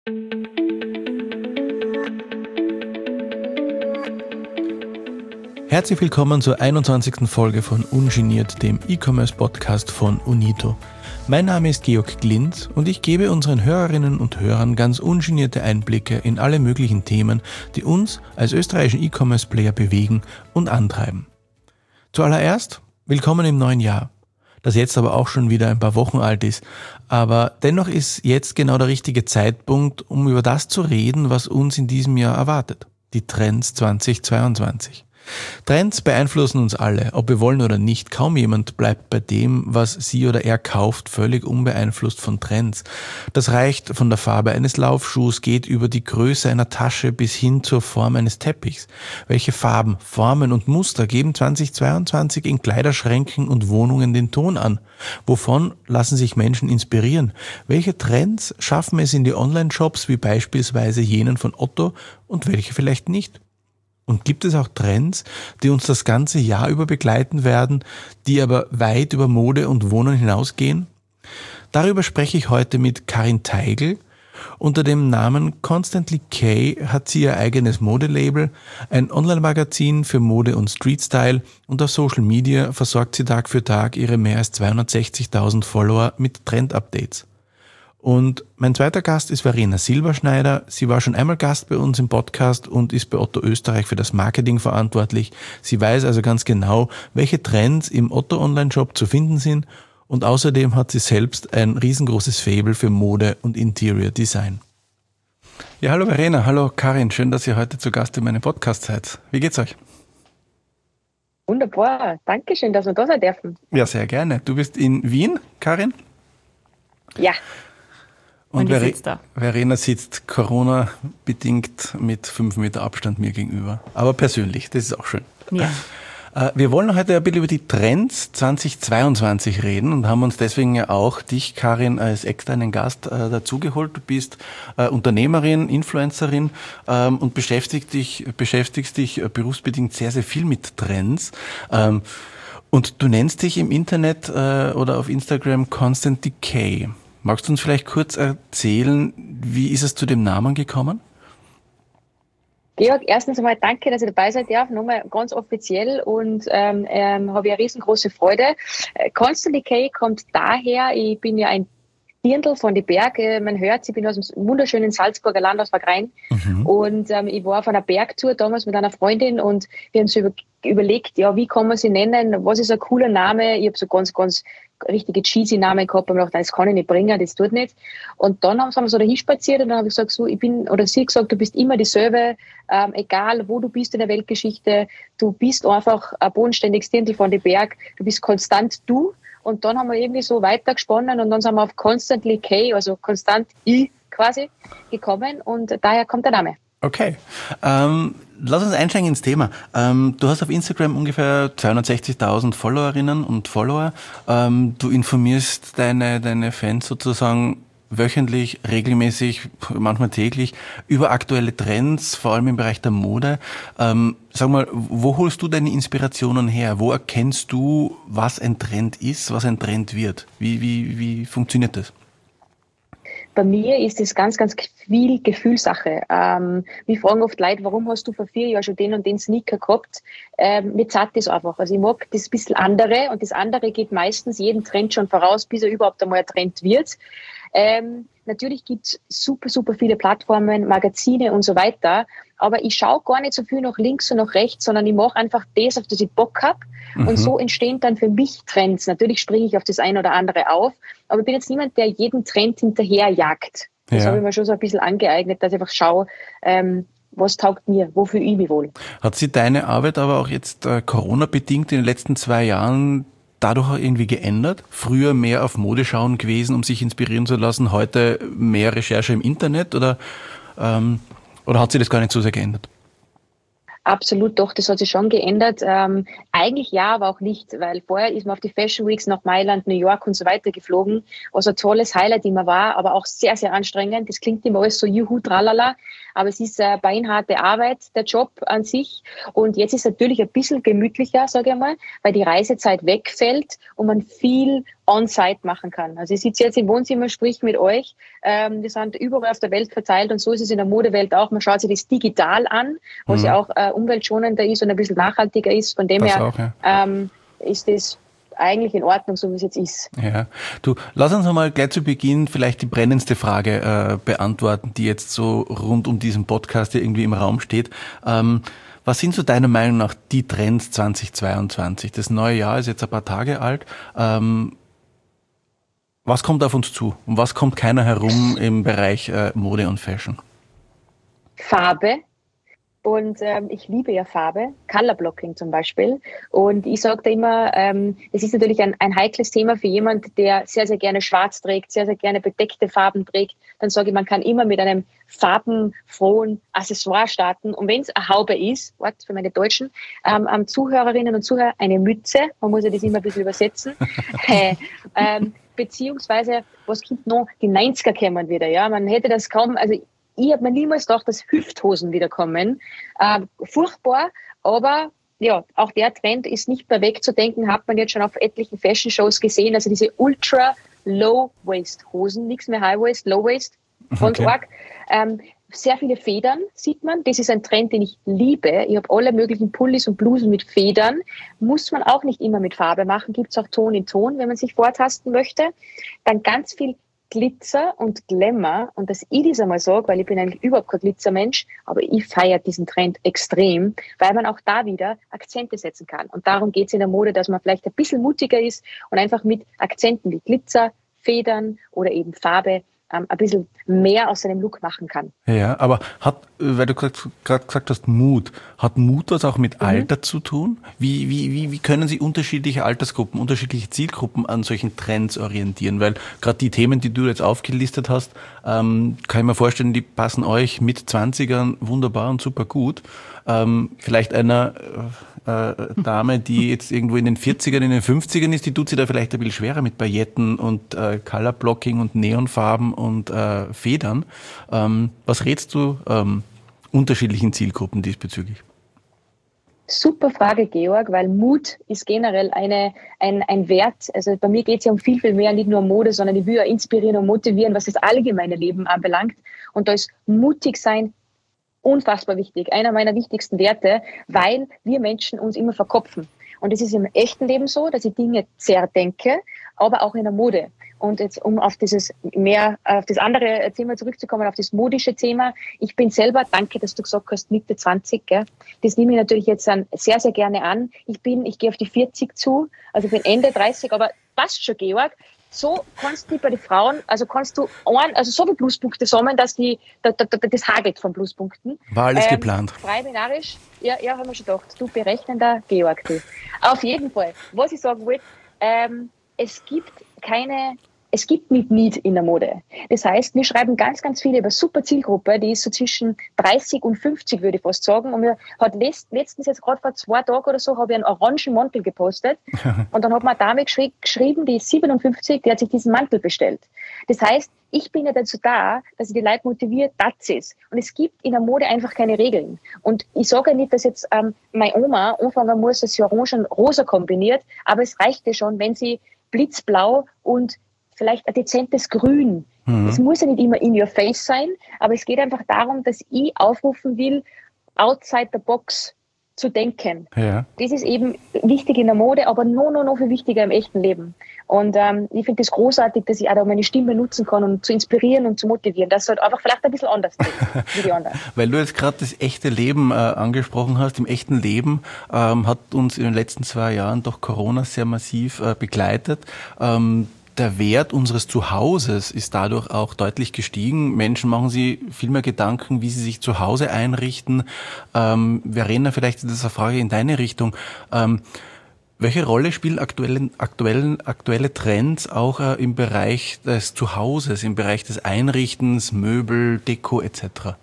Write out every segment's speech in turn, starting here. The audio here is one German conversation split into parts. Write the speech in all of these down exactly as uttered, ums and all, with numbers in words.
Herzlich willkommen zur einundzwanzigsten Folge von Ungeniert, dem E-Commerce-Podcast von Unito. Mein Name ist Georg Glintz und ich gebe unseren Hörerinnen und Hörern ganz ungenierte Einblicke in alle möglichen Themen, die uns als österreichischen E-Commerce-Player bewegen und antreiben. Zuallererst, willkommen im neuen Jahr, das jetzt aber auch schon wieder ein paar Wochen alt ist. Aber dennoch ist jetzt genau der richtige Zeitpunkt, um über das zu reden, was uns in diesem Jahr erwartet. Die Trends zweitausendzweiundzwanzig. Trends beeinflussen uns alle, ob wir wollen oder nicht. Kaum jemand bleibt bei dem, was sie oder er kauft, völlig unbeeinflusst von Trends. Das reicht von der Farbe eines Laufschuhs, geht über die Größe einer Tasche bis hin zur Form eines Teppichs. Welche Farben, Formen und Muster geben zweitausendzweiundzwanzig in Kleiderschränken und Wohnungen den Ton an? Wovon lassen sich Menschen inspirieren? Welche Trends schaffen es in die Online-Shops, wie beispielsweise jenen von Otto, und welche vielleicht nicht? Und gibt es auch Trends, die uns das ganze Jahr über begleiten werden, die aber weit über Mode und Wohnen hinausgehen? Darüber spreche ich heute mit Karin Teigl. Unter dem Namen Constantly K hat sie ihr eigenes Modelabel, ein Online-Magazin für Mode und Streetstyle, und auf Social Media versorgt sie Tag für Tag ihre mehr als zweihundertsechzigtausend Follower mit Trend-Updates. Und mein zweiter Gast ist Verena Silberschneider. Sie war schon einmal Gast bei uns im Podcast und ist bei Otto Österreich für das Marketing verantwortlich. Sie weiß also ganz genau, welche Trends im Otto Online-Shop zu finden sind, und außerdem hat sie selbst ein riesengroßes Faible für Mode und Interior Design. Ja, hallo Verena, hallo Karin, schön, dass ihr heute zu Gast in meinem Podcast seid. Wie geht's euch? Wunderbar, danke schön, dass wir da sein dürfen. Ja, sehr gerne. Du bist in Wien, Karin? Ja. Und, und Ver- sitzt da. Verena sitzt Corona-bedingt mit fünf Meter Abstand mir gegenüber. Aber persönlich, das ist auch schön. Ja. Wir wollen heute ein bisschen über die Trends zweitausendzweiundzwanzig reden und haben uns deswegen ja auch dich, Karin, als externen Gast äh, dazugeholt. Du bist äh, Unternehmerin, Influencerin ähm, und beschäftigst dich, beschäftigst dich äh, berufsbedingt sehr, sehr viel mit Trends. Ähm, und du nennst dich im Internet äh, oder auf Instagram Constantly K. Magst du uns vielleicht kurz erzählen, wie ist es zu dem Namen gekommen? Georg, erstens einmal danke, dass ich dabei sein darf, nochmal ganz offiziell, und ähm, ähm, habe ich eine riesengroße Freude. Äh, Constantly K kommt daher, ich bin ja ein Dirndl von den Bergen, man hört, ich bin aus dem wunderschönen Salzburger Land, aus Wagrain, mhm. und ähm, ich war auf einer Bergtour damals mit einer Freundin und wir haben so über, überlegt, ja, wie kann man sie nennen, was ist ein cooler Name, ich habe so ganz, ganz richtige cheesy Namen gehabt und gedacht, das kann ich nicht bringen, das tut nicht. Und dann haben wir so dahin spaziert und dann habe ich gesagt, so, ich bin, oder sie hat gesagt, du bist immer dieselbe, ähm, egal wo du bist in der Weltgeschichte, du bist einfach ein bodenständiges Dirndl von den Berg, du bist konstant du. Und dann haben wir irgendwie so weitergesponnen und dann sind wir auf Constantly K, also konstant I quasi, gekommen, und daher kommt der Name. Okay, ähm, lass uns einsteigen ins Thema. Ähm, du hast auf Instagram ungefähr zweihundertsechzigtausend Followerinnen und Follower. Ähm, du informierst deine, deine Fans sozusagen wöchentlich, regelmäßig, manchmal täglich über aktuelle Trends, vor allem im Bereich der Mode. Ähm, sag mal, wo holst du deine Inspirationen her? Wo erkennst du, was ein Trend ist, was ein Trend wird? Wie, wie, wie funktioniert das? Bei mir ist es ganz, ganz viel Gefühlssache. Ähm, mich fragen oft Leute, warum hast du vor vier Jahren schon den und den Sneaker gehabt? Ähm, mir zahlt das einfach. Also ich mag das bisschen andere, und das andere geht meistens jeden Trend schon voraus, bis er überhaupt einmal ein Trend wird. Ähm, natürlich gibt es super, super viele Plattformen, Magazine und so weiter, aber ich schaue gar nicht so viel nach links und nach rechts, sondern ich mache einfach das, auf das ich Bock habe, mhm. und so entstehen dann für mich Trends. Natürlich springe ich auf das eine oder andere auf, aber ich bin jetzt niemand, der jeden Trend hinterherjagt. Das ja. habe ich mir schon so ein bisschen angeeignet, dass ich einfach schaue, ähm, was taugt mir, wofür ich mich wohl. Hat sich deine Arbeit aber auch jetzt äh, Corona-bedingt in den letzten zwei Jahren dadurch auch irgendwie geändert? Früher mehr auf Mode schauen gewesen, um sich inspirieren zu lassen, heute mehr Recherche im Internet, oder, ähm, oder hat sich das gar nicht so sehr geändert? Absolut, doch, das hat sich schon geändert. Ähm, eigentlich ja, aber auch nicht, weil vorher ist man auf die Fashion Weeks nach Mailand, New York und so weiter geflogen, was ein tolles Highlight immer war, aber auch sehr, sehr anstrengend. Das klingt immer alles so juhu, tralala, aber es ist äh, beinharte Arbeit, der Job an sich. Und jetzt ist es natürlich ein bisschen gemütlicher, sage ich mal, weil die Reisezeit wegfällt und man viel on-site machen kann. Also ich sitze jetzt im Wohnzimmer, sprich mit euch. Ähm, wir sind überall auf der Welt verteilt und so ist es in der Modewelt auch. Man schaut sich das digital an, was mhm. ja auch äh, umweltschonender ist und ein bisschen nachhaltiger ist. Von dem das her auch, ja. ähm, ist das eigentlich in Ordnung, so wie es jetzt ist. Ja, du, lass uns einmal gleich zu Beginn vielleicht die brennendste Frage äh, beantworten, die jetzt so rund um diesen Podcast hier irgendwie im Raum steht. Ähm, was sind so deiner Meinung nach die Trends zweitausendzweiundzwanzig? Das neue Jahr ist jetzt ein paar Tage alt. Ähm, was kommt auf uns zu? Und was kommt keiner herum im Bereich äh, Mode und Fashion? Farbe. Und ähm, ich liebe ja Farbe, Color Blocking zum Beispiel. Und ich sage da immer, ähm, es ist natürlich ein, ein heikles Thema für jemand, der sehr, sehr gerne schwarz trägt, sehr, sehr gerne bedeckte Farben trägt. Dann sage ich, man kann immer mit einem farbenfrohen Accessoire starten. Und wenn es eine Haube ist, Wort für meine Deutschen, ähm, ähm, Zuhörerinnen und Zuhörer, eine Mütze, man muss ja das immer ein bisschen übersetzen, äh, ähm, beziehungsweise, was gibt noch? Die neunziger kämen wieder, ja. Man hätte das kaum, also ich habe mir niemals gedacht, dass Hüfthosen wiederkommen. Äh, furchtbar, aber ja, auch der Trend ist nicht mehr wegzudenken, hat man jetzt schon auf etlichen Fashion-Shows gesehen. Also diese Ultra-Low-Waist-Hosen, nichts mehr High-Waist, Low-Waist, ganz okay. arg. Ähm, sehr viele Federn sieht man. Das ist ein Trend, den ich liebe. Ich habe alle möglichen Pullis und Blusen mit Federn. Muss man auch nicht immer mit Farbe machen. Gibt es auch Ton in Ton, wenn man sich vortasten möchte. Dann ganz viel Glitzer und Glamour, und dass ich das einmal sage, weil ich bin eigentlich überhaupt kein Glitzermensch, aber ich feiere diesen Trend extrem, weil man auch da wieder Akzente setzen kann. Und darum geht es in der Mode, dass man vielleicht ein bisschen mutiger ist und einfach mit Akzenten wie Glitzer, Federn oder eben Farbe ähm, ein bisschen mehr aus seinem Look machen kann. Ja, aber hat, weil du gerade gesagt hast, Mut, hat Mut was auch mit Mhm. Alter zu tun? Wie, wie, wie, wie können sich unterschiedliche Altersgruppen, unterschiedliche Zielgruppen an solchen Trends orientieren? Weil gerade die Themen, die du jetzt aufgelistet hast, ähm, kann ich mir vorstellen, die passen euch mit zwanzigern wunderbar und super gut. Ähm, vielleicht einer äh, Dame, die jetzt irgendwo in den vierzigern, in den fünfzigern ist, die tut sich da vielleicht ein bisschen schwerer mit Pailletten und äh, Colorblocking und Neonfarben und äh, Federn. Ähm, was rätst du ähm, unterschiedlichen Zielgruppen diesbezüglich? Super Frage, Georg, weil Mut ist generell eine, ein, ein Wert. Also bei mir geht es ja um viel, viel mehr, nicht nur um Mode, sondern ich will ja inspirieren und motivieren, was das allgemeine Leben anbelangt. Und da ist mutig sein unfassbar wichtig. Einer meiner wichtigsten Werte, weil wir Menschen uns immer verkopfen. Und es ist im echten Leben so, dass ich Dinge zerdenke, aber auch in der Mode. Und jetzt, um auf dieses mehr, auf das andere Thema zurückzukommen, auf das modische Thema. Ich bin selber, danke, dass du gesagt hast, Mitte zwanzig, gell? Das nehme ich natürlich jetzt sehr, sehr gerne an. Ich bin, ich gehe auf die vierzig zu, also bin Ende dreißig, aber passt schon, Georg. So kannst du bei den Frauen, also kannst du ein, also so viele Pluspunkte sammeln, dass die, da, da, das hagelt von Pluspunkten. War alles ähm, geplant. Frei binarisch, ja, ja, haben wir schon gedacht. Du berechnender Georg, du. Auf jeden Fall. Was ich sagen will, ähm, es gibt keine, es gibt nicht Need in der Mode. Das heißt, wir schreiben ganz, ganz viele über super Zielgruppe, die ist so zwischen dreißig und fünfzig, würde ich fast sagen. Und mir hat letztens jetzt gerade vor zwei Tagen oder so, habe ich einen orangen Mantel gepostet. Und dann hat mir eine Dame geschri- geschrieben, die ist siebenundfünfzig, die hat sich diesen Mantel bestellt. Das heißt, ich bin ja dazu da, dass ich die Leute motiviert, das ist. Und es gibt in der Mode einfach keine Regeln. Und ich sage ja nicht, dass jetzt ähm, meine Oma anfangen muss, dass sie Orange und Rosa kombiniert, aber es reicht ja schon, wenn sie blitzblau und vielleicht ein dezentes Grün. Mhm. Es muss ja nicht immer in your face sein, aber es geht einfach darum, dass ich aufrufen will, outside the box zu denken. Ja. Das ist eben wichtig in der Mode, aber noch, noch, noch viel wichtiger im echten Leben. Und ähm, ich finde das großartig, dass ich auch da meine Stimme nutzen kann, um zu inspirieren und zu motivieren. Das halt einfach vielleicht ein bisschen anders ist, wie die anderen. Weil du jetzt gerade das echte Leben äh, angesprochen hast. Im echten Leben ähm, hat uns in den letzten zwei Jahren doch Corona sehr massiv äh, begleitet. Ähm, Der Wert unseres Zuhauses ist dadurch auch deutlich gestiegen. Menschen machen sich viel mehr Gedanken, wie sie sich zu Hause einrichten. Ähm, Verena, vielleicht ist das eine Frage in deine Richtung. Ähm, welche Rolle spielen aktuelle, aktuellen, aktuelle Trends auch äh, im Bereich des Zuhauses, im Bereich des Einrichtens, Möbel, Deko et cetera?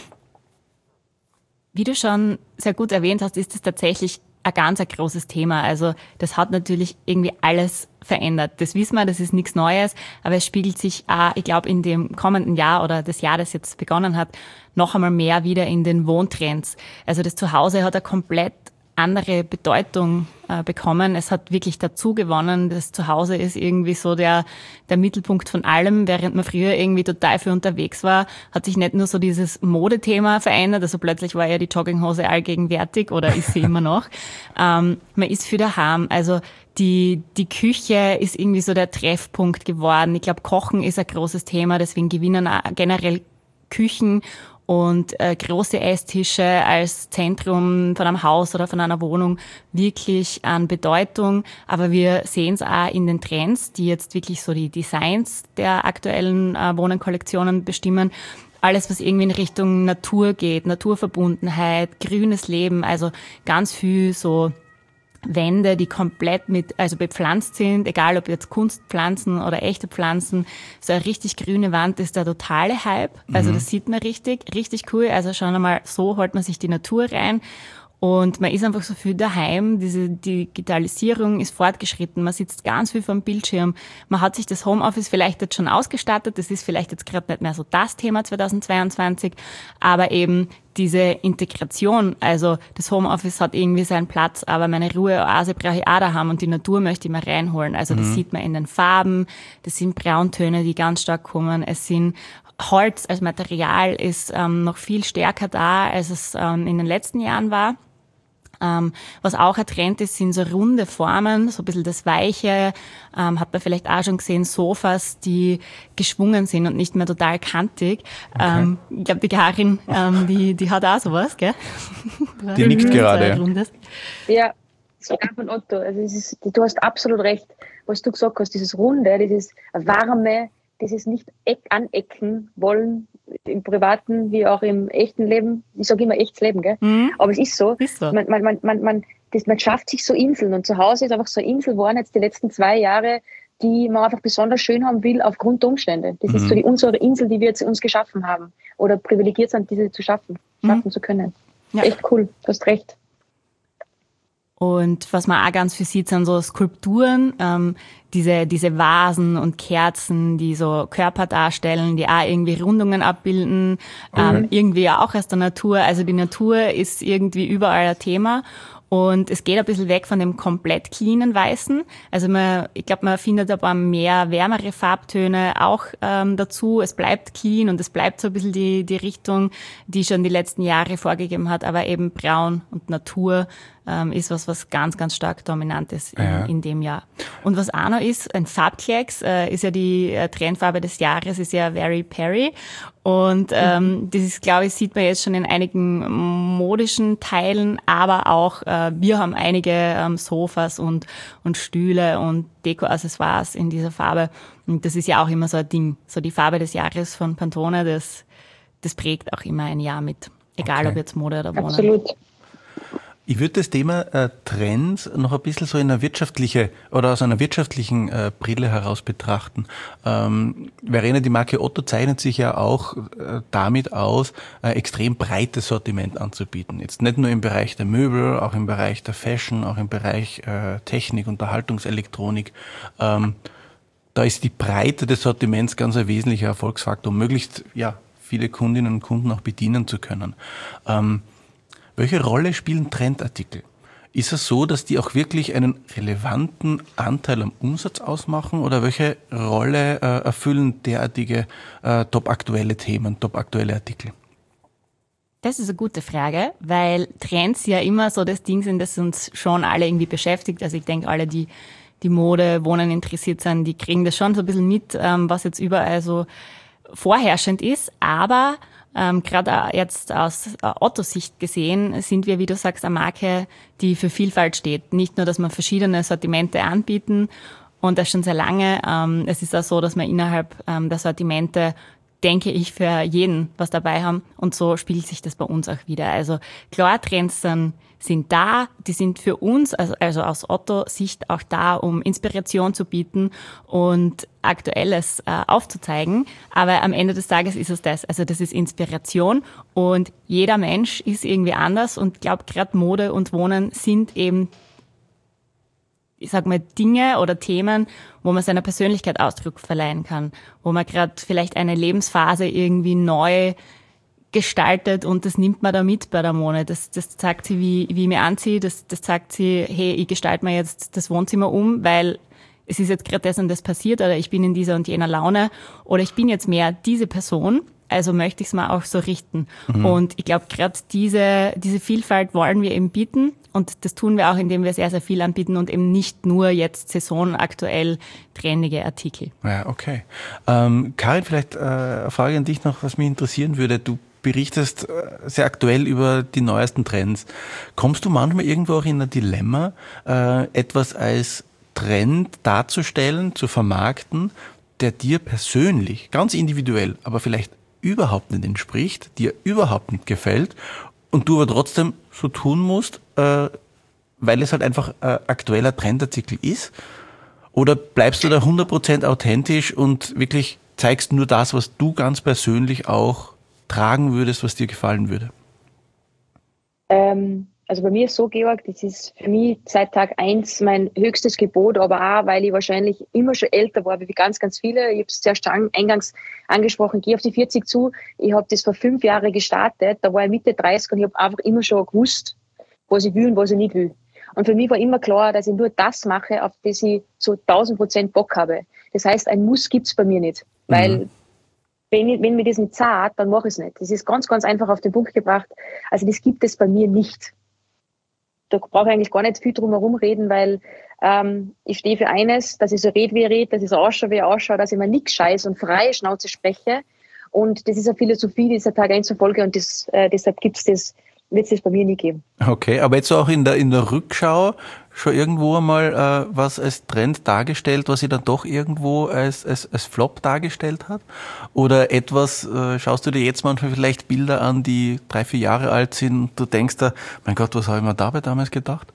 Wie du schon sehr gut erwähnt hast, ist es tatsächlich ein ganz ein großes Thema. Also das hat natürlich irgendwie alles verändert. Das wissen wir, das ist nichts Neues, aber es spiegelt sich auch, ich glaube, in dem kommenden Jahr oder das Jahr, das jetzt begonnen hat, noch einmal mehr wieder in den Wohntrends. Also das Zuhause hat eine komplett andere Bedeutung äh, bekommen. Es hat wirklich dazu gewonnen. Das Zuhause ist irgendwie so der der Mittelpunkt von allem. Während man früher irgendwie total viel unterwegs war, hat sich nicht nur so dieses Modethema verändert. Also plötzlich war ja die Jogginghose allgegenwärtig oder ist sie immer noch. Ähm, man ist viel daheim. Also die die Küche ist irgendwie so der Treffpunkt geworden. Ich glaube, Kochen ist ein großes Thema. Deswegen gewinnen auch generell Küchen und äh, große Esstische als Zentrum von einem Haus oder von einer Wohnung wirklich an Bedeutung. Aber wir sehen es auch in den Trends, die jetzt wirklich so die Designs der aktuellen äh, Wohnenkollektionen bestimmen. Alles, was irgendwie in Richtung Natur geht, Naturverbundenheit, grünes Leben, also ganz viel so Wände, die komplett mit, also bepflanzt sind, egal ob jetzt Kunstpflanzen oder echte Pflanzen. So eine richtig grüne Wand ist der totale Hype. Also mhm. das sieht man richtig, richtig cool. Also schon einmal so holt man sich die Natur rein. Und man ist einfach so viel daheim. Diese Digitalisierung ist fortgeschritten. Man sitzt ganz viel vor dem Bildschirm. Man hat sich das Homeoffice vielleicht jetzt schon ausgestattet. Das ist vielleicht jetzt gerade nicht mehr so das Thema zweitausendzweiundzwanzig. Aber eben diese Integration, also das Homeoffice hat irgendwie seinen Platz, aber meine Ruheoase brauche ich auch daheim und die Natur möchte ich mir reinholen. Also das mhm. sieht man in den Farben. Das sind Brauntöne, die ganz stark kommen. Es sind Holz als Material ist ähm, noch viel stärker da, als es ähm, in den letzten Jahren war. Ähm, was auch ein Trend ist, sind so runde Formen, so ein bisschen das Weiche. Ähm, hat man vielleicht auch schon gesehen, Sofas, die geschwungen sind und nicht mehr total kantig. Okay. Ähm, ich glaube, die Karin, ähm, die, die hat auch sowas, gell? Die nickt gerade. Ja, sogar von Otto. Also es ist, du hast absolut recht, was du gesagt hast, dieses Runde, dieses Warme, dieses nicht anecken wollen, im privaten wie auch im echten Leben. Ich sage immer echtes Leben, gell? Mhm. Aber es ist so. Ist so. Man, man, man, man, man, das, man schafft sich so Inseln und zu Hause ist einfach so eine Insel geworden jetzt die letzten zwei Jahre, die man einfach besonders schön haben will aufgrund der Umstände. Das mhm. ist so die unsere Insel, die wir jetzt uns geschaffen haben oder privilegiert sind, diese zu schaffen, schaffen mhm. zu können. Ja. Echt cool, du hast recht. Und was man auch ganz viel sieht, sind so Skulpturen, ähm, diese diese Vasen und Kerzen, die so Körper darstellen, die auch irgendwie Rundungen abbilden, okay. ähm, irgendwie ja auch aus der Natur. Also die Natur ist irgendwie überall ein Thema. Und es geht ein bisschen weg von dem komplett cleanen Weißen. Also man, ich glaube, man findet aber mehr wärmere Farbtöne auch ähm, dazu. Es bleibt clean und es bleibt so ein bisschen die, die Richtung, die schon die letzten Jahre vorgegeben hat. Aber eben Braun und Natur ähm, ist was, was ganz, ganz stark dominant ist in, ja. in dem Jahr. Und was auch noch ist, ein Farbklecks äh, ist ja die äh, Trendfarbe des Jahres, ist ja Very Perry. Und ähm, das ist, glaube ich, sieht man jetzt schon in einigen modischen Teilen, aber auch äh, wir haben einige ähm, Sofas und und Stühle und Deko-Accessoires in dieser Farbe. Und das ist ja auch immer so ein Ding. So die Farbe des Jahres von Pantone, das das prägt auch immer ein Jahr mit. Egal, okay. ob jetzt Mode oder Wohnen. Absolut. Ich würde das Thema äh, Trends noch ein bisschen so in einer wirtschaftliche oder aus einer wirtschaftlichen äh, Brille heraus betrachten. Ähm, Verena, die Marke Otto zeichnet sich ja auch äh, damit aus, äh, extrem breites Sortiment anzubieten. Jetzt nicht nur im Bereich der Möbel, auch im Bereich der Fashion, auch im Bereich äh, Technik, Unterhaltungselektronik. Ähm, da ist die Breite des Sortiments ganz ein wesentlicher Erfolgsfaktor, um möglichst ja viele Kundinnen und Kunden auch bedienen zu können. Ähm, Welche Rolle spielen Trendartikel? Ist es so, dass die auch wirklich einen relevanten Anteil am Umsatz ausmachen oder welche Rolle äh, erfüllen derartige äh, topaktuelle Themen, topaktuelle Artikel? Das ist eine gute Frage, weil Trends ja immer so das Ding sind, das uns schon alle irgendwie beschäftigt. Also ich denke, alle, die die Mode, Wohnen interessiert sind, die kriegen das schon so ein bisschen mit, ähm, was jetzt überall so vorherrschend ist, aber Ähm, gerade jetzt aus äh, Otto-Sicht gesehen sind wir, wie du sagst, eine Marke, die für Vielfalt steht. Nicht nur, dass wir verschiedene Sortimente anbieten und das schon sehr lange. Ähm, es ist auch so, dass wir innerhalb ähm, der Sortimente, denke ich, für jeden was dabei haben und so spiegelt sich das bei uns auch wieder. Also klar, Trends sind, sind da, die sind für uns, also, also aus Otto-Sicht auch da, um Inspiration zu bieten und Aktuelles äh, aufzuzeigen, aber am Ende des Tages ist es das, also das ist Inspiration und jeder Mensch ist irgendwie anders und ich glaube, gerade Mode und Wohnen sind eben, ich sag mal, Dinge oder Themen, wo man seiner Persönlichkeit Ausdruck verleihen kann, wo man gerade vielleicht eine Lebensphase irgendwie neu gestaltet und das nimmt man da mit bei der Mone. Das, das zeigt sie, wie, wie ich mich anziehe, das, das zeigt sie, hey, ich gestalte mir jetzt das Wohnzimmer um, weil es ist jetzt gerade das und das passiert oder ich bin in dieser und jener Laune oder ich bin jetzt mehr diese Person, also möchte ich es mir auch so richten. Mhm. Und ich glaube, gerade diese, diese Vielfalt wollen wir eben bieten und das tun wir auch, indem wir sehr, sehr viel anbieten und eben nicht nur jetzt saisonaktuell trendige Artikel. Ja, okay. Ähm, Karin, vielleicht äh, eine Frage an dich noch, was mich interessieren würde. Du berichtest sehr aktuell über die neuesten Trends. Kommst du manchmal irgendwo auch in ein Dilemma, äh, etwas als Trend darzustellen, zu vermarkten, der dir persönlich, ganz individuell, aber vielleicht überhaupt nicht entspricht, dir überhaupt nicht gefällt und du aber trotzdem so tun musst, äh, weil es halt einfach ein aktueller Trendartikel ist? Oder bleibst du da hundert Prozent authentisch und wirklich zeigst nur das, was du ganz persönlich auch tragen würdest, was dir gefallen würde? Ähm, also bei mir ist so, Georg, das ist für mich seit Tag eins mein höchstes Gebot, aber auch, weil ich wahrscheinlich immer schon älter war, wie ganz, ganz viele. Ich habe es zuerst eingangs angesprochen, ich gehe auf die vierzig zu. Ich habe das vor fünf Jahren gestartet, da war ich Mitte dreißig und ich habe einfach immer schon gewusst, was ich will und was ich nicht will. Und für mich war immer klar, dass ich nur das mache, auf das ich so tausend Prozent Bock habe. Das heißt, ein Muss gibt's bei mir nicht, weil mhm. Wenn, ich, wenn mir das nicht sagt, dann mache ich es nicht. Das ist ganz, ganz einfach auf den Punkt gebracht. Also das gibt es bei mir nicht. Da brauche ich eigentlich gar nicht viel drum herum reden, weil ähm, ich stehe für eines, dass ich so rede, wie ich rede, dass ich so ausschaue, wie ich ausschaue, dass ich mir nichts scheiß und freie Schnauze spreche. Und das ist eine Philosophie dieser Tag eins Folge und das, äh, deshalb gibt's das, wird es das bei mir nie geben. Okay, aber jetzt auch in der, in der Rückschau schon irgendwo einmal äh, was als Trend dargestellt, was sie dann doch irgendwo als, als, als Flop dargestellt hat? Oder etwas, äh, schaust du dir jetzt manchmal vielleicht Bilder an, die drei, vier Jahre alt sind und du denkst da, mein Gott, was habe ich mir dabei damals gedacht?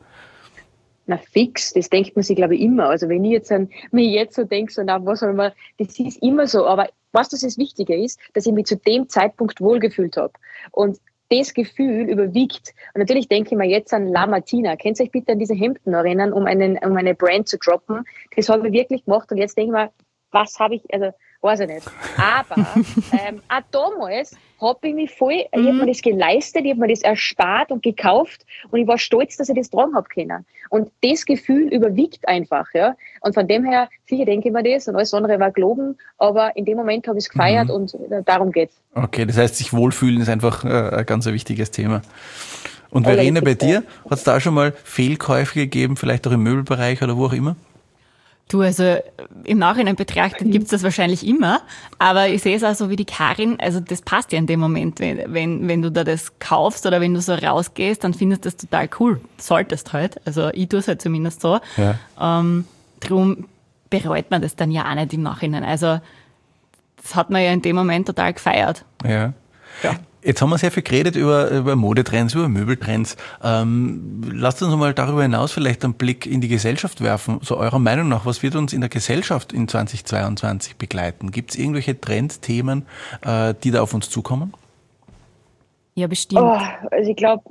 Na fix, das denkt man sich, glaube ich, immer. Also wenn ich jetzt an, mir jetzt so denke, so, na, was soll man, das ist immer so. Aber was das, das Wichtige ist, dass ich mich zu dem Zeitpunkt wohlgefühlt habe. Und das Gefühl überwiegt. Und natürlich denke ich mir jetzt an La Martina. Könnt ihr euch bitte an diese Hemden erinnern, um, einen, um eine Brand zu droppen? Das habe ich wirklich gemacht. Und jetzt denke ich mir, was habe ich, also weiß ich nicht. Aber ähm, auch damals habe ich mich voll, ich habe mir das geleistet, ich habe mir das erspart und gekauft und ich war stolz, dass ich das tragen habe können. Und das Gefühl überwiegt einfach, ja. Und von dem her, sicher denke ich mir das und alles andere war gelogen, aber in dem Moment habe ich es gefeiert mhm. und darum geht's. Okay, das heißt, sich wohlfühlen ist einfach äh, ein ganz wichtiges Thema. Und Verena, bei dir, hat es da schon mal Fehlkäufe gegeben, vielleicht auch im Möbelbereich oder wo auch immer? Du, also im Nachhinein betrachtet gibt's das wahrscheinlich immer, aber ich sehe es auch so wie die Karin, also das passt ja in dem Moment, wenn, wenn, wenn du da das kaufst oder wenn du so rausgehst, dann findest du das total cool. Solltest halt, also ich tue es halt zumindest so. Ja. Ähm, drum bereut man das dann ja auch nicht im Nachhinein. Also das hat man ja in dem Moment total gefeiert. Ja. Ja. Jetzt haben wir sehr viel geredet über, über Modetrends, über Möbeltrends. Ähm, lasst uns mal darüber hinaus vielleicht einen Blick in die Gesellschaft werfen. So eurer Meinung nach, was wird uns in der Gesellschaft in zweitausendzweiundzwanzig begleiten? Gibt es irgendwelche Trendthemen, äh, die da auf uns zukommen? Ja, bestimmt. Oh, also ich glaube,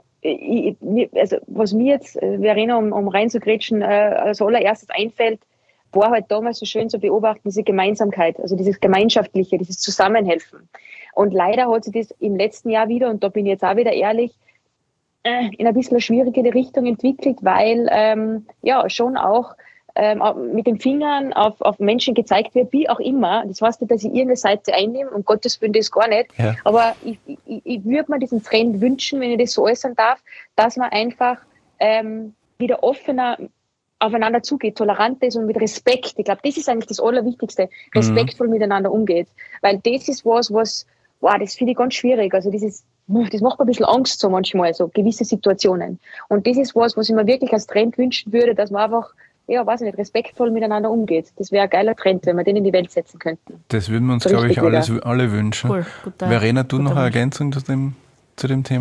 also was mir jetzt, Verena, um, um reinzugrätschen, äh, als allererstes einfällt, war halt damals so schön zu beobachten, diese Gemeinsamkeit, also dieses Gemeinschaftliche, dieses Zusammenhelfen. Und leider hat sich das im letzten Jahr wieder, und da bin ich jetzt auch wieder ehrlich, äh, in ein bisschen eine schwierige Richtung entwickelt, weil ähm, ja schon auch ähm, mit den Fingern auf, auf Menschen gezeigt wird, wie auch immer. Das heißt nicht, dass ich irgendeine Seite einnehme, um Gottes Willen das gar nicht. Ja. Aber ich, ich, ich würde mir diesen Trend wünschen, wenn ich das so äußern darf, dass man einfach ähm, wieder offener aufeinander zugeht, tolerant ist und mit Respekt. Ich glaube, das ist eigentlich das Allerwichtigste, respektvoll mhm. miteinander umgeht. Weil das ist was, was, wow, das finde ich ganz schwierig. Also das ist, das macht mir ein bisschen Angst so manchmal, so gewisse Situationen. Und das ist was, was ich mir wirklich als Trend wünschen würde, dass man einfach, ja, weiß ich nicht, respektvoll miteinander umgeht. Das wäre ein geiler Trend, wenn wir den in die Welt setzen könnten. Das würden wir uns, glaube ich, alles, alle wünschen. Cool, guter, Verena, du noch eine Ergänzung zu dem, zu dem Thema?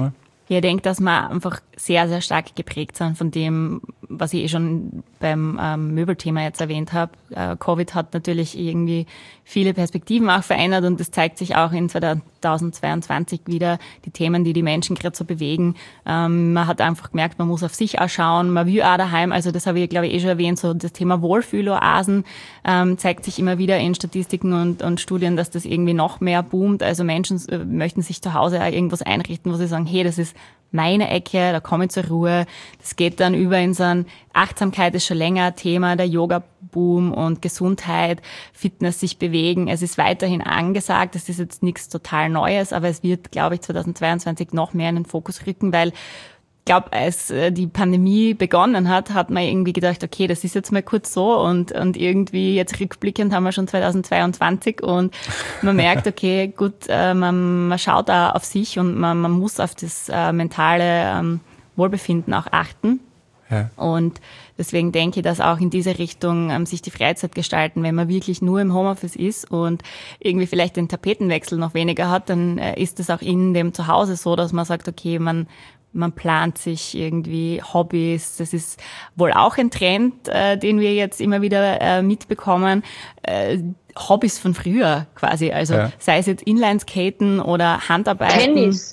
Ja, ich denke, dass wir einfach sehr, sehr stark geprägt sind von dem, was ich eh schon beim ähm, Möbelthema jetzt erwähnt habe. Äh, Covid hat natürlich irgendwie viele Perspektiven auch verändert und das zeigt sich auch in zweitausendzweiundzwanzig wieder, die Themen, die die Menschen gerade so bewegen. Ähm, man hat einfach gemerkt, man muss auf sich auch schauen, man will auch daheim, also das habe ich, glaube ich, eh schon erwähnt, so das Thema Wohlfühloasen ähm, zeigt sich immer wieder in Statistiken und, und Studien, dass das irgendwie noch mehr boomt. Also Menschen äh, möchten sich zu Hause auch irgendwas einrichten, wo sie sagen, hey, das ist meine Ecke, da komme ich zur Ruhe. Das geht dann über in so ein Achtsamkeit ist schon länger ein Thema, der Yoga-Boom und Gesundheit, Fitness, sich bewegen. Es ist weiterhin angesagt, das ist jetzt nichts total Neues, aber es wird, glaube ich, zweitausendzweiundzwanzig noch mehr in den Fokus rücken, weil ich glaube, als die Pandemie begonnen hat, hat man irgendwie gedacht, okay, das ist jetzt mal kurz so und und irgendwie jetzt rückblickend haben wir schon zweitausendzweiundzwanzig und man merkt, okay, gut, äh, man, man schaut da auf sich und man, man muss auf das äh, mentale ähm, Wohlbefinden auch achten. Ja. Und deswegen denke ich, dass auch in diese Richtung ähm, sich die Freizeit gestalten, wenn man wirklich nur im Homeoffice ist und irgendwie vielleicht den Tapetenwechsel noch weniger hat, dann äh, ist es auch in dem Zuhause so, dass man sagt, okay, man Man plant sich irgendwie Hobbys. Das ist wohl auch ein Trend, äh, den wir jetzt immer wieder äh, mitbekommen. Äh, Hobbys von früher quasi. Also ja. sei es jetzt Inlineskaten oder Handarbeiten. Tennis.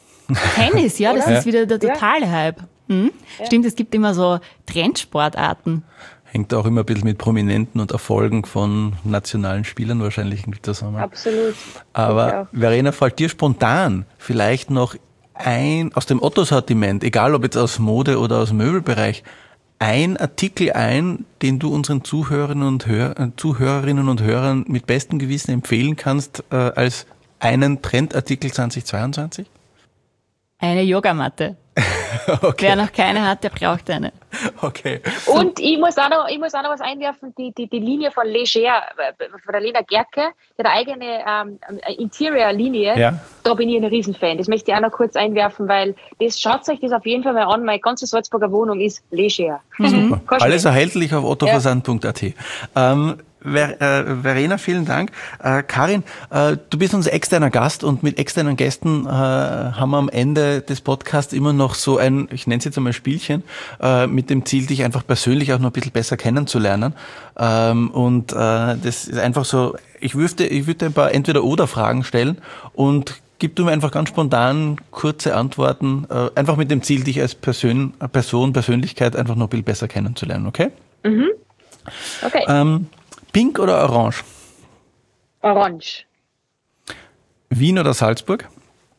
Tennis, ja, das ja. ist wieder der totale Hype. Hm? Ja. Stimmt, es gibt immer so Trendsportarten. Hängt auch immer ein bisschen mit Prominenten und Erfolgen von nationalen Spielern wahrscheinlich irgendwie zusammen. Absolut. Aber Verena, fällt dir spontan vielleicht noch ein, aus dem Otto-Sortiment, egal ob jetzt aus Mode oder aus dem Möbelbereich, ein Artikel ein, den du unseren Zuhörerinnen und, Hör, Zuhörerinnen und Hörern mit bestem Gewissen empfehlen kannst, äh, als einen Trendartikel zweitausendzweiundzwanzig? Eine Yogamatte. Okay. Wer noch keine hat, der braucht eine. Okay. Und ich muss auch noch, ich muss auch noch was einwerfen, die, die, die Linie von Leger, von der Lena Gerke, die hat eine eigene ähm, Interior-Linie, ja. Da bin ich ein Riesenfan. Das möchte ich auch noch kurz einwerfen, weil das, schaut euch das auf jeden Fall mal an, meine ganze Salzburger Wohnung ist Leger. Mhm. Alles erhältlich auf ottoversand punkt at. Ähm, Ver, äh, Verena, vielen Dank. Äh, Karin, äh, du bist unser externer Gast und mit externen Gästen äh, haben wir am Ende des Podcasts immer noch so ein, ich nenne es jetzt einmal Spielchen, äh, mit dem Ziel, dich einfach persönlich auch noch ein bisschen besser kennenzulernen. Ähm, und äh, das ist einfach so, ich würde ich würde ein paar Entweder-Oder-Fragen stellen und gib du mir einfach ganz spontan kurze Antworten, äh, einfach mit dem Ziel, dich als Person, Person, Persönlichkeit einfach noch ein bisschen besser kennenzulernen, okay? Mhm. Okay. Ähm, Pink oder Orange? Orange. Wien oder Salzburg?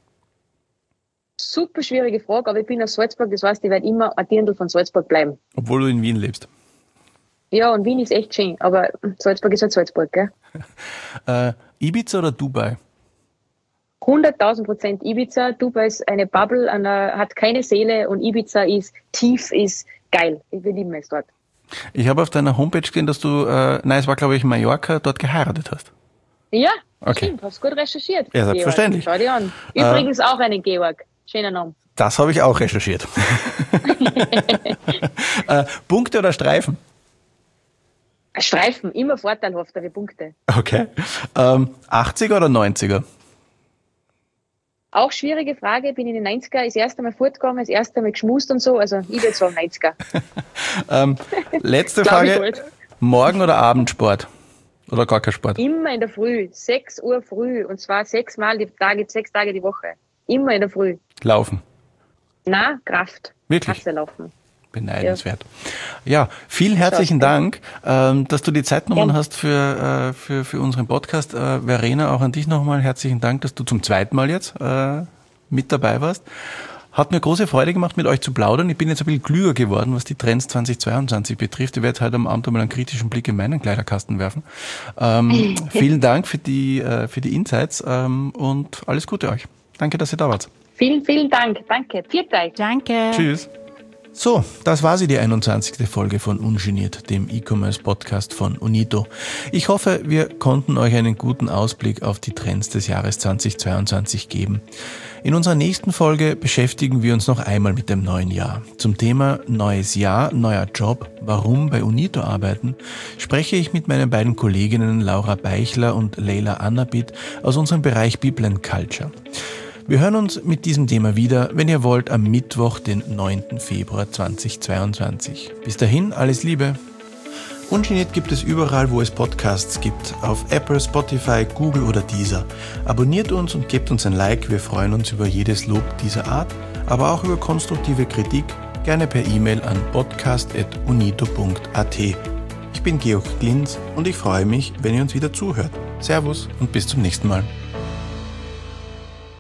Super schwierige Frage, aber ich bin aus Salzburg, das heißt, ich werde immer ein Dirndl von Salzburg bleiben. Obwohl du in Wien lebst? Ja, und Wien ist echt schön, aber Salzburg ist halt Salzburg, gell? äh, Ibiza oder Dubai? hunderttausend Prozent Ibiza. Dubai ist eine Bubble, eine, hat keine Seele und Ibiza ist tief, ist geil. Wir lieben es dort. Ich habe auf deiner Homepage gesehen, dass du, äh, nein, es war glaube ich Mallorca, dort geheiratet hast. Ja, okay. Stimmt, hast gut recherchiert. Ja, selbstverständlich. Schau dir an. Übrigens äh, auch einen Georg. Schöner Name. Das habe ich auch recherchiert. äh, Punkte oder Streifen? Streifen, immer vorteilhafter wie Punkte. Okay. Ähm, achtziger oder neunziger? Auch schwierige Frage, bin in den neunziger das erste Mal fortgegangen, das erste Mal geschmust und so, also ich würde sagen neunziger. ähm, letzte Frage, Morgen- oder Abendsport? Oder gar kein Sport? Immer in der Früh, sechs Uhr früh und zwar sechsmal die Tage, sechs Tage die Woche. Immer in der Früh. Laufen? Na, Kraft. Wirklich? Kraft laufen. Beneidenswert. Ja, ja vielen herzlichen Dank, ähm, dass du die Zeit genommen ja. hast für, äh, für, für unseren Podcast. Äh, Verena, auch an dich nochmal herzlichen Dank, dass du zum zweiten Mal jetzt äh, mit dabei warst. Hat mir große Freude gemacht, mit euch zu plaudern. Ich bin jetzt ein bisschen klüger geworden, was die Trends zweitausendzweiundzwanzig betrifft. Ich werde heute am Abend einmal einen kritischen Blick in meinen Kleiderkasten werfen. Ähm, vielen Dank für die, äh, für die Insights ähm, und alles Gute euch. Danke, dass ihr da wart. Vielen, vielen Dank. Danke. Viert euch. Danke. Tschüss. So, das war sie, die einundzwanzigste Folge von Ungeniert, dem E-Commerce-Podcast von Unito. Ich hoffe, wir konnten euch einen guten Ausblick auf die Trends des Jahres zweitausendzweiundzwanzig geben. In unserer nächsten Folge beschäftigen wir uns noch einmal mit dem neuen Jahr. Zum Thema Neues Jahr, neuer Job, warum bei Unito arbeiten, spreche ich mit meinen beiden Kolleginnen Laura Beichler und Leila Annabit aus unserem Bereich People and Culture. Wir hören uns mit diesem Thema wieder, wenn ihr wollt, am Mittwoch, den neunten Februar zweitausendzweiundzwanzig. Bis dahin, alles Liebe. Ungeniert gibt es überall, wo es Podcasts gibt, auf Apple, Spotify, Google oder Deezer. Abonniert uns und gebt uns ein Like, wir freuen uns über jedes Lob dieser Art, aber auch über konstruktive Kritik, gerne per E-Mail an podcast at unito punkt a t. Ich bin Georg Glinz und ich freue mich, wenn ihr uns wieder zuhört. Servus und bis zum nächsten Mal.